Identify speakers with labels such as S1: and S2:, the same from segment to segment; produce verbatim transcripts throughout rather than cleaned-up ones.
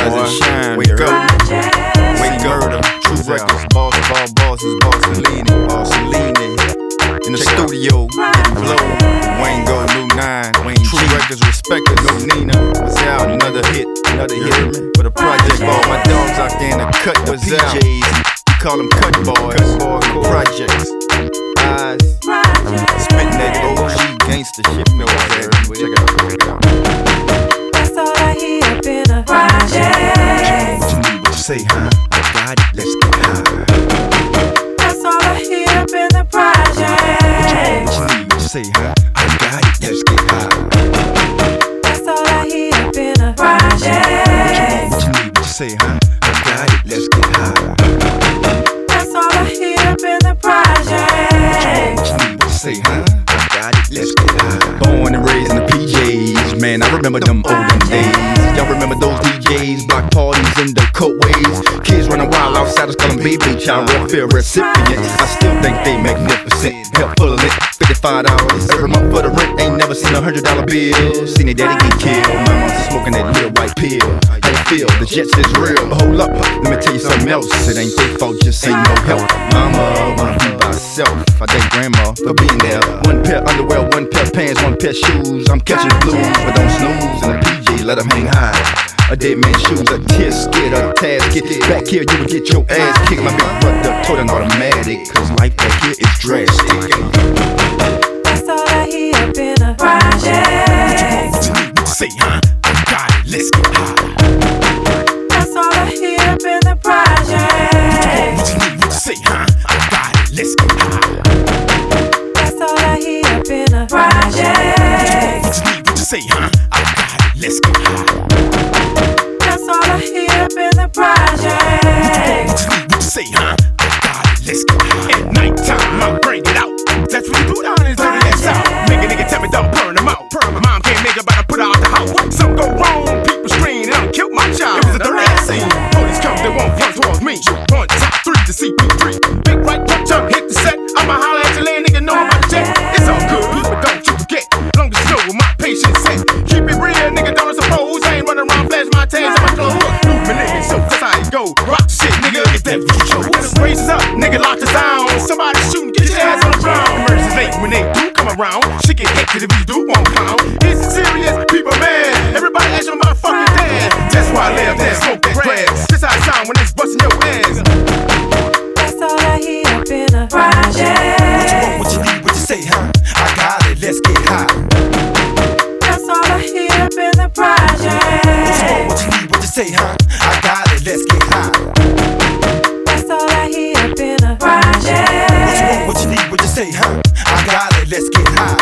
S1: rise and shine. Wake up, wake up. True Records, boss of all bosses, Bossellini, Bossellini. In the studio, getting blow. Wayne Go, new nine. Wayne True Records, respected, no Nina. Was out, another hit, another hit for the project. All my dogs out there in the cut, the P Js. We call them cut boys. Cut boys, projects. Eyes, spitting that O G gangster shit. You know what I'm saying? Check it out, check it out.
S2: That's all I hear up in a project.
S3: What you need, what you say, huh? I got it, let's get high.
S2: That's all I hear up in the project.
S3: What you need, what you say, huh? I got it, let's get high.
S2: That's all I hear up in a project.
S3: What you need, what you say, huh? I got it, let's get high.
S2: That's all I hear up in the project.
S3: What you need, what you say, huh? I got it, let's get high.
S1: Born and raised in the P Js, man, I remember them olden days. Y'all remember those D Js, block parties in the coatways. Kids running wild outsiders call them baby child welfare recipients. I still think they magnificent, helpful lit. fifty-five dollars every month for the rent. Ain't never seen a hundred dollar bill. Seen their daddy get killed, mama smoking that little white pill. How you feel? The Jets is real, but hold up, let me tell you something else. It ain't their fault, just ain't no help. Mama wanna be by herself. I thank grandma for being there. One pair underwear, one pair pants, one pair shoes. I'm catching blues, but don't snooze. In the P J, let them hang high. A dead man's shoes, a tear skid, a tasket. Back here, you would get your ass kicked. My big brother told an automatic, cause life back here is drastic.
S2: That's all I hear up in a project.
S3: What you need, what you say, huh? I got it, let's get high.
S2: That's all I hear up in the project.
S3: What you need, what you say, huh? I got it, let's get high.
S2: That's all I hear up in a project.
S3: What you need, what you say, huh? I got it, let's get high.
S2: That's all I hear up in the project.
S3: What you need, what you say, huh? I got it, let's get high. At nighttime, I bring it out. That's what you do down in dirty ass out. Make a nigga tell me don't burn them out. My mom can't make it, but I put her out the house. Something go wrong, people scream, and I killed my child. It was a dirty ass scene. Police come, they won't run towards me. One, top three to C P three. Big right punch up, hit the set. I'ma holler at your land, nigga, know I'm about to jet. It's all good, but don't you forget. Long as you know where my patience set. Keep it real, nigga, don't suppose. I ain't running around, flash my tails on my clothes. Moving nigga, so that's how it go. Rock shit, nigga, it's that what you chose. When the race up, nigga, lock us down. Somebody shooting, get your ass on the ground. Emergency late when they do come around. Shit get hectic if you do won't pound. It's serious, people mad. Everybody ask your motherfucking dad. That's why I live there, smoke that grass. This how it sound when it's busting your ass.
S2: That's all I hear up in a project.
S3: What you want, what you need, what you say, huh? I got it, let's get high.
S2: That's all I hear up in the project.
S3: What you want, what you need, what you say, huh? I got it, let's get high.
S2: That's all I hear up in a project.
S3: What you want, what you need, what you say, huh? I got it, let's get high.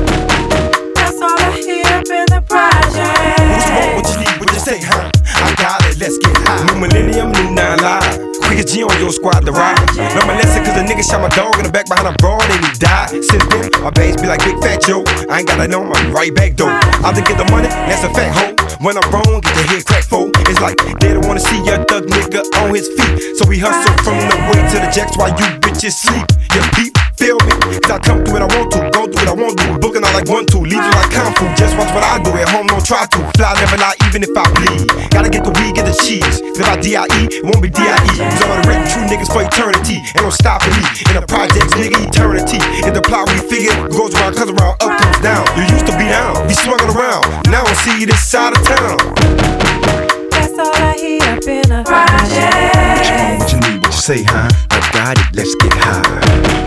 S2: That's all I hear up in the project.
S3: What you want, what you need, what you say, huh? I got it, let's get high. New millennium, new nine live. Quick G on your squad to ride. Learn my lesson cause a nigga shot my dog in the back behind a broad and he died. Since then, my babes be like Big Fat Joe. I ain't gotta know, I'm right back though. Out to get the money, that's a fat hoe. When I'm wrong, get your head cracked for. It's like they don't wanna see your thug nigga on his feet. So we hustle from the way to the jacks while you bitches sleep. You peep, feel me? Cause I come through what I want to, go through what I want to. Booking out like one, two, leave you like kung fu. Just watch what I do at home, don't try to. Fly, never lie, even if I bleed. Gotta get the weed, get the cheese. Cause if I D I E, it won't be D I E. Cause I'm the written true niggas for eternity. Ain't no stopping me. In the projects, nigga, eternity. If the plot we figure goes around, comes around, up comes down. You used to be down, be swinging around. Now I see you this side of town.
S2: That's all I hear up in a project.
S3: What you need, what you say, huh? I got it, let's get high.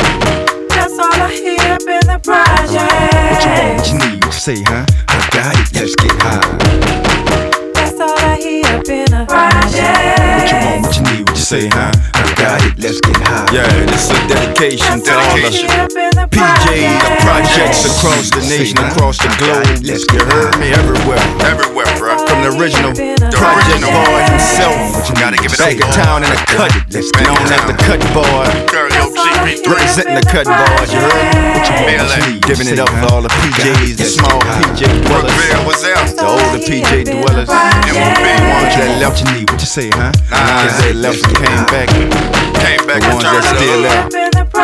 S2: That's all I hear up in the project.
S3: What you want, what you need, what you say, huh? I got it, let's get high.
S2: That's all I hear up in a project.
S3: What you want, what you need, what you say, huh? I got it, let's get high.
S1: Yeah, this is a dedication to all the P Js, the projects across the nation, across the globe. You heard me everywhere, everywhere, bro. From the original project boy himself,
S4: Gotta give it
S1: back in
S4: up.
S1: town in the cut, known as the cut boy, representing the cut boys. You heard me?
S3: What you want, what you need,
S1: Giving it up for all the P Js, the small P J dwellers,
S4: Brookville, what's out?
S1: the older P J dwellers, the
S4: M O B,
S1: ones that
S3: What
S1: left,
S3: you need, what you say, huh?
S1: the ones that left and came back,
S4: Came back
S1: the
S4: and
S1: ones
S4: turned
S1: that
S4: it
S1: still
S4: up.
S1: left.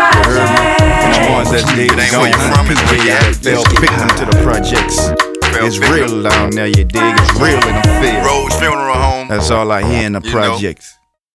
S1: And the ones that stayed
S4: It ain't
S1: gone,
S4: where you from, it's where you
S1: that
S4: at.
S1: fell victim to the projects.
S4: Fell
S1: It's
S4: victim.
S1: real down there, you dig? It's real in the field.
S4: Rose Funeral Home.
S1: That's all I hear in the
S4: You know.
S1: projects.